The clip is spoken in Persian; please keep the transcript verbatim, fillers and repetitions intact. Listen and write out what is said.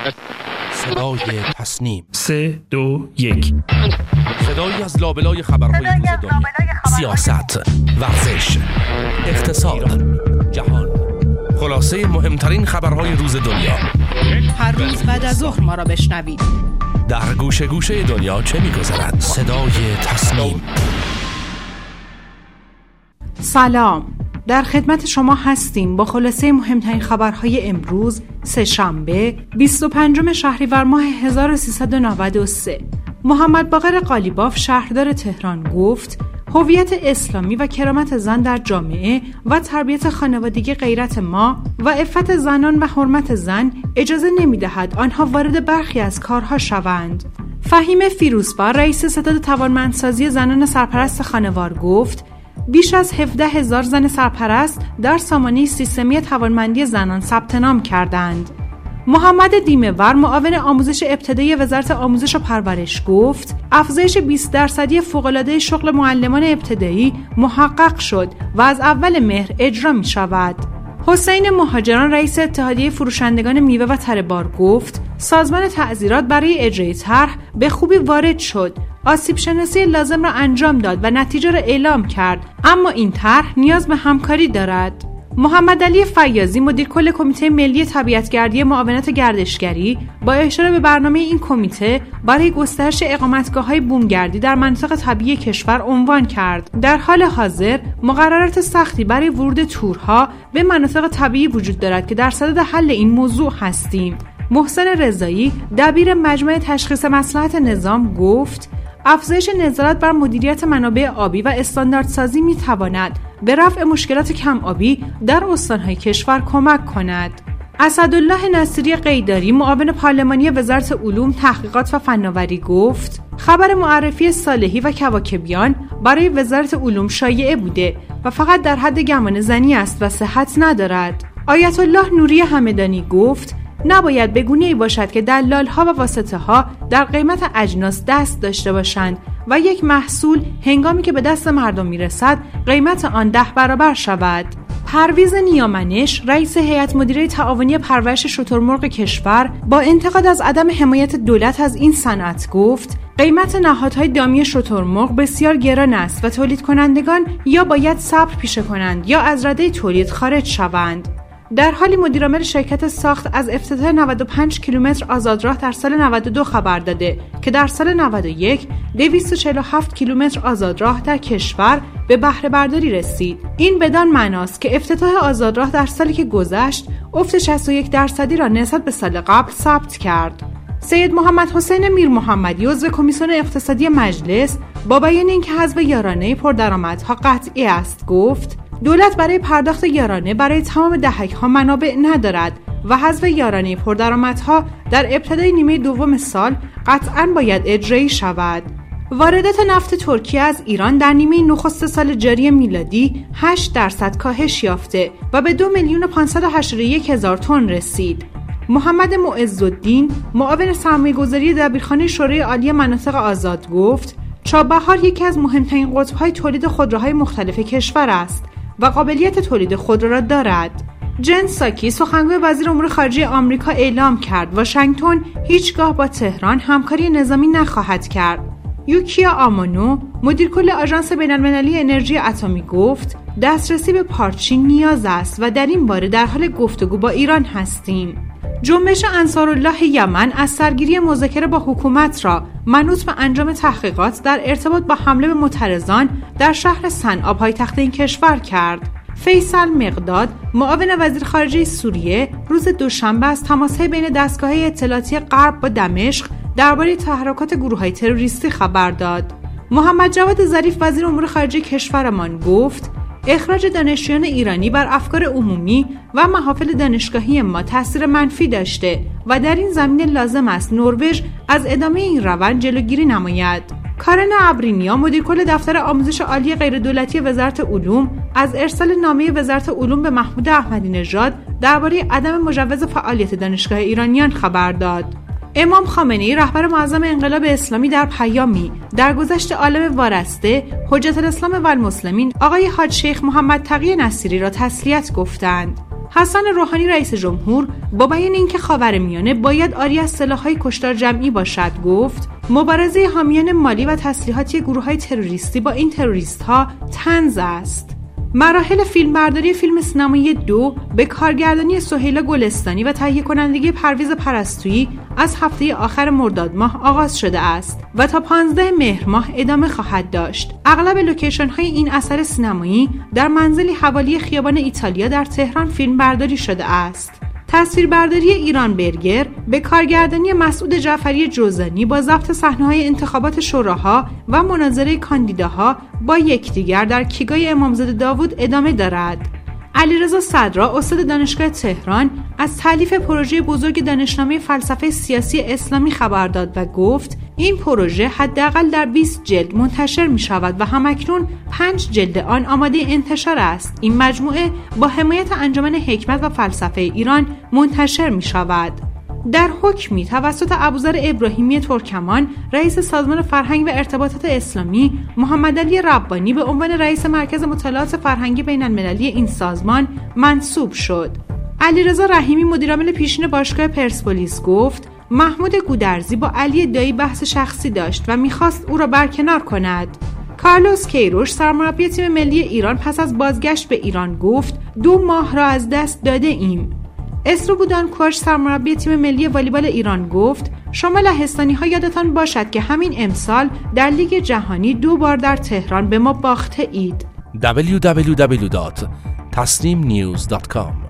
صدای تصنیم. سه دو یک. صدایی از لابلای خبرهای روز دنیا، سیاست، ورزش، اقتصاد، جهان، خلاصه مهمترین خبرهای روز دنیا. هر روز بعد از ظهر ما را بشنوید. در گوشه گوشه دنیا چه می‌گذرد؟ صدای تصنیم. سلام، در خدمت شما هستیم با خلاصه مهمترین خبرهای امروز سه‌شنبه بیست و پنجم شهریور ماه هزار و سیصد و نود و سه. محمد باقر قالیباف شهردار تهران گفت هویت اسلامی و کرامت زن در جامعه و تربیت خانوادگی غیرت ما و عفت زنان و حرمت زن اجازه نمی‌دهد آنها وارد برخی از کارها شوند. فهیم فیروزبار رئیس ستاد توانمندسازی زنان سرپرست خانوار گفت بیش از هفده هزار زن سرپرست در سامانه سیستمی توانمندی زنان ثبت نام کردند. محمد دیمه‌ور معاون آموزش ابتدایی وزارت آموزش و پرورش گفت افزایش بیست درصدی فوق‌العاده شغل معلمان ابتدایی محقق شد و از اول مهر اجرا می شود. حسین مهاجران رئیس اتحادیه فروشندگان میوه و تره بار گفت سازمان تعزیرات برای اجرای طرح به خوبی وارد شد، آسیب شناسی لازم را انجام داد و نتیجه را اعلام کرد، اما این طرح نیاز به همکاری دارد. محمد علی فیاضی مدیر کل کمیته ملی طبیعتگردی معاونت گردشگری با اشاره به برنامه این کمیته برای گسترش اقامتگاه‌های بومگردی در مناطق طبیعی کشور عنوان کرد. در حال حاضر مقررات سختی برای ورود تورها به مناطق طبیعی وجود دارد که در صدد حل این موضوع هستیم. محسن رضایی دبیر مجمع تشخیص مصلحت نظام گفت افزایش نظارت بر مدیریت منابع آبی و استانداردسازی می‌تواند به رفع مشکلات کم آبی در استان‌های کشور کمک کند. اسدالله نصیری قیداری معاون پارلمانی وزارت علوم، تحقیقات و فناوری گفت خبر معرفی صالحی و کواکبیان برای وزارت علوم شایعه بوده و فقط در حد گمان زنی است و صحت ندارد. آیت الله نوری همدانی گفت نباید به گونه‌ای باشد که دلال‌ها و واسطه‌ها در قیمت اجناس دست داشته باشند و یک محصول هنگامی که به دست مردم میرسد قیمت آن ده برابر شود. پرویز نیامنش رئیس هیئت مدیره تعاونی پرورش شترمرغ کشور با انتقاد از عدم حمایت دولت از این صنعت گفت قیمت نهادهای دامی شترمرغ بسیار گران است و تولید کنندگان یا باید صبر پیشه کنند یا از رده تولید خارج شوند. در حالی مدیرعامل شرکت ساخت از افتتاح نود و پنج کیلومتر آزادراه در سال نود و دو خبر داده که در سال نود و یک دویست و چهل و هفت کیلومتر آزادراه در کشور به بهره برداری رسید. این بدان معناست که افتتاح آزادراه در سالی که گذشت افت شصت و یک درصدی را نسبت به سال قبل ثبت کرد. سید محمد حسین میر محمدی عضو کمیسیون اقتصادی مجلس با بیان اینکه حذف یارانه پردرآمدها قطعی است گفت دولت برای پرداخت یارانه برای تمام دهک‌ها منابع ندارد و حذف یارانه پردرآمدها در ابتدای نیمه دوم سال قطعاً باید اجرایی شود. واردات نفت ترکیه از ایران در نیمه نخست سال جاری میلادی هشت درصد کاهش یافته و به دو میلیون و پانصد و هشتاد و یک هزار تن رسید. محمد معزالدین معاون سرمایه‌گذاری دبیرخانه شورای عالی مناطق آزاد گفت چابهار یکی از مهمترین قطب‌های تولید خودروهای مختلف کشور است و قابلیت تولید خودرو را دارد. جن ساکی سخنگوی وزیر امور خارجه آمریکا اعلام کرد واشنگتن هیچگاه با تهران همکاری نظامی نخواهد کرد. یوکیا آمانو مدیر کل آژانس بین‌المللی انرژی اتمی گفت دسترسی به پارچین نیاز است و در این باره در حال گفتگو با ایران هستیم. جنبش انصارالله یمن از سرگیری مذاکره با حکومت را منوط به انجام تحقیقات در ارتباط با حمله به معترضان در شهر صنعا پایتخت این کشور کرد. فیصل مقداد معاون وزیر خارجه سوریه روز دوشنبه از تماس‌های بین دستگاه‌های اطلاعاتی غرب با دمشق درباره تحرکات گروه‌های تروریستی خبر داد. محمد جواد ظریف وزیر امور خارجه کشورمان گفت اخراج دانشجویان ایرانی بر افکار عمومی و محافل دانشگاهی ما تاثیر منفی داشته و در این زمینه لازم است نروژ از ادامه این روند جلوگیری نماید. کارن ابرینیا مدیر کل دفتر آموزش عالی غیردولتی وزارت علوم از ارسال نامه وزارت علوم به محمود احمدی نژاد درباره عدم مجوز فعالیت دانشگاه ایرانیان خبر داد. امام خامنه‌ای رهبر معظم انقلاب اسلامی در پیامی درگذشت عالم وارسته حجت الاسلام و المسلمین آقای حاج شیخ محمد تقی نصیری را تسلیت گفتند. حسن روحانی رئیس جمهور با بیان اینکه خاورمیانه باید عاری از سلاح‌های کشتار جمعی باشد گفت مبارزه حامیان مالی و تسلیحاتی گروه‌های تروریستی با این تروریست‌ها طنز است. مراحل فیلمبرداری فیلم سینمایی دو به کارگردانی سهیلا گلستانی و تهیه کنندگی پرویز پرستویی از هفته آخر مرداد ماه آغاز شده است و تا پانزده مهر ماه ادامه خواهد داشت. اغلب لوکیشن های این اثر سینمایی در منزلی حوالی خیابان ایتالیا در تهران فیلمبرداری شده است. تصویربرداری ایران برگر به کارگردانی مسعود جعفری جوزانی با ضبط صحنه‌های انتخابات شوراها و مناظره کاندیداها با یکدیگر در کیگاه امامزاده داوود ادامه دارد. علیرضا صدرا استاد دانشگاه تهران از تالیف پروژه بزرگ دانشنامه فلسفه سیاسی اسلامی خبر داد و گفت این پروژه حداقل در بیست جلد منتشر می شود و همکنون پنج جلد آن آماده انتشار است. این مجموعه با حمایت انجمن حکمت و فلسفه ایران منتشر می شود. در حکمی توسط ابوذر ابراهیمی ترکمان رئیس سازمان فرهنگ و ارتباطات اسلامی، محمد علی ربانی به عنوان رئیس مرکز مطالعات فرهنگی بین المللی این سازمان منصوب شد. علیرضا رحیمی مدیرعامل پیشین باشگاه پرسپولیس گفت محمود گودرزی با علی دایی بحث شخصی داشت و میخواست او را برکنار کند. کارلوس کیروش سرمربی تیم ملی ایران پس از بازگشت به ایران گفت دو ماه را از دست داده ایم. اسرو بودانکوش سرمربی تیم ملی والیبال ایران گفت شما لهستانی ها یادتان باشد که همین امسال در لیگ جهانی دو بار در تهران به ما باخته اید. دبلیو دبلیو دبلیو دات تصنیم نیوز دات کام